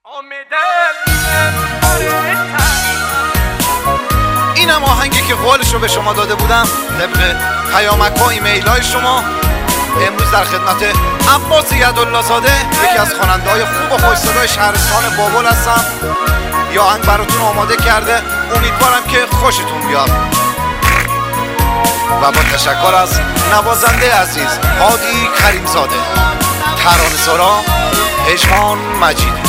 اینم آهنگی که قولش رو به شما داده بودم طبق پیامک ها ایمیل های شما. امروز در خدمت عباس یدالله زاده، یکی از خواننده های خوب و خوش صدای شهرستان بابل هستم. یه آهنگ براتون آماده کرده، امیدوارم که خوشتون بیاد. و با تشکر از نوازنده عزیز هادی کریم زاده، ترانه سرا پژمان مجیدی.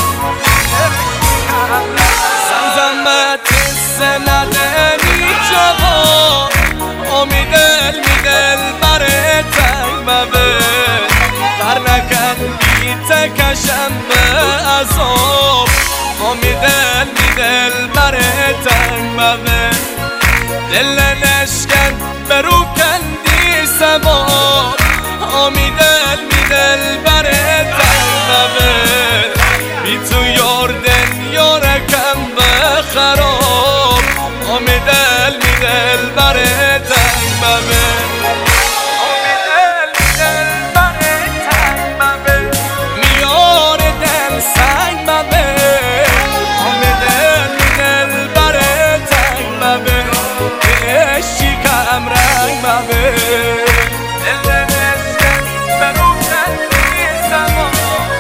زمزمت سندنی جوان امیدل میدل بره تنگ مبه بر نکن بیت کشم به عذاب امیدل میدل بره تنگ مبه دل نشکن برو کندی سباب امیدل میدل بره تنگ مبه بی تو یاردن یارکم به خراب امیدل میدل بره تنگ مبه امیدل میدل بره تنگ مبه میار دل سنگ مبه امیدل میدل بره تنگ مبه عشقی کم رنگ مبه دل نشکن برو کندی سباب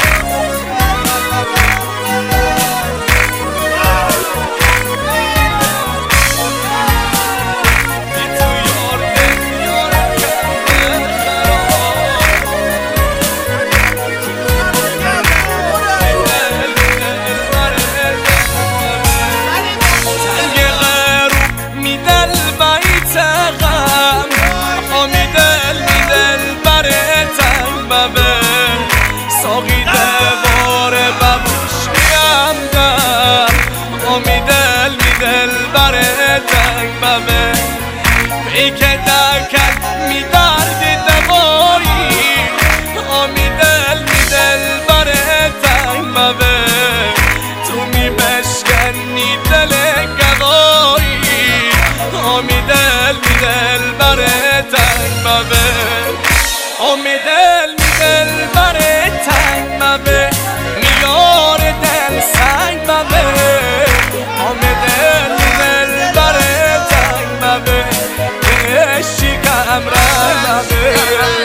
ساقی دوار ببوش میم در امیدل میدل بره تنگ مبه ای که دکن میدردی دوایی امیدل میدل بره تنگ مبه تو میبشکنی دل گوایی امیدل میدل بره تنگ مبه امیدل میدل بره تنگ مبه میار دل سنگ مبه امیدل میدل بره تنگ مبه عشقی کم رنگ مبه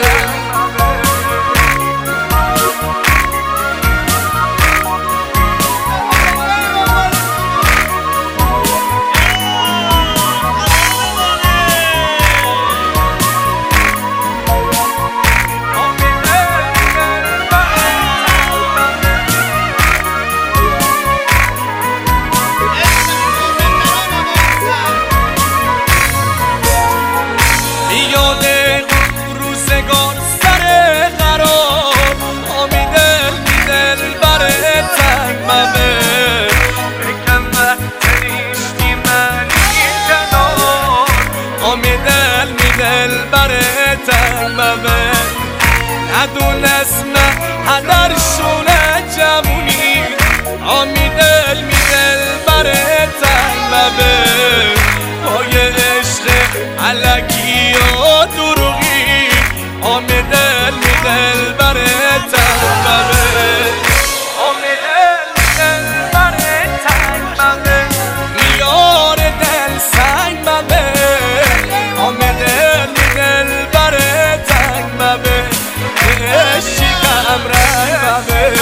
روزگار سر قرار امیدل میدل بره تنگ مبه بکن وقت نیشتی منی کنار امیدل میدل بره تنگ مبه ندونست هدر شونه جوونی امیدل میدل بره تنگ مبه پای عشق علکی و دروغی امیدل میدل بره تنگ مبه امیدل میدل بره تنگ مبه میار دل سنگ مبه امیدل میدل بره تنگ مبه عشقی کم رنگ مبه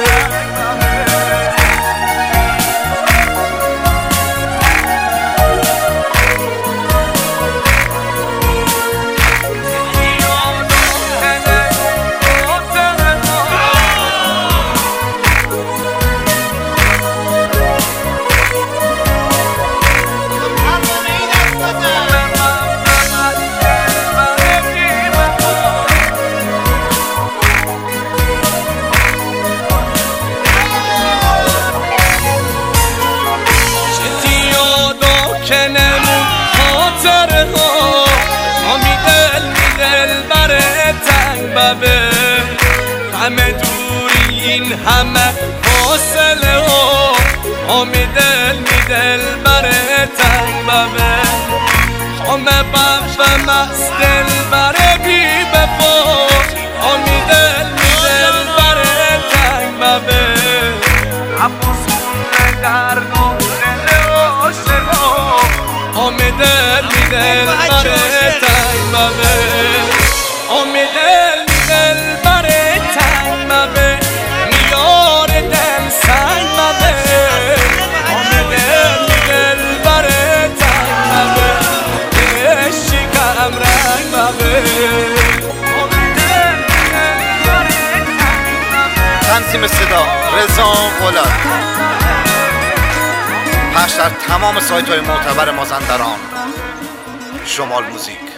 همه دوری این همه فاصله ها امیدل میدل بره تنگ مبه خامه بفم از دل بره بی بفا امیدل میدل بره تنگ مبه عباس خونه در دل عاشقا آمده میدل بره تنگ مبه آمده میدل بره تنگ مبه میار دل سنگ مبه آمده میدل بره تنگ مبه عشقی کم رنگ مبه تنظیم صدا رضا غلط، پخش در تمام سایت های معتبر مازندران. شمال موزیک.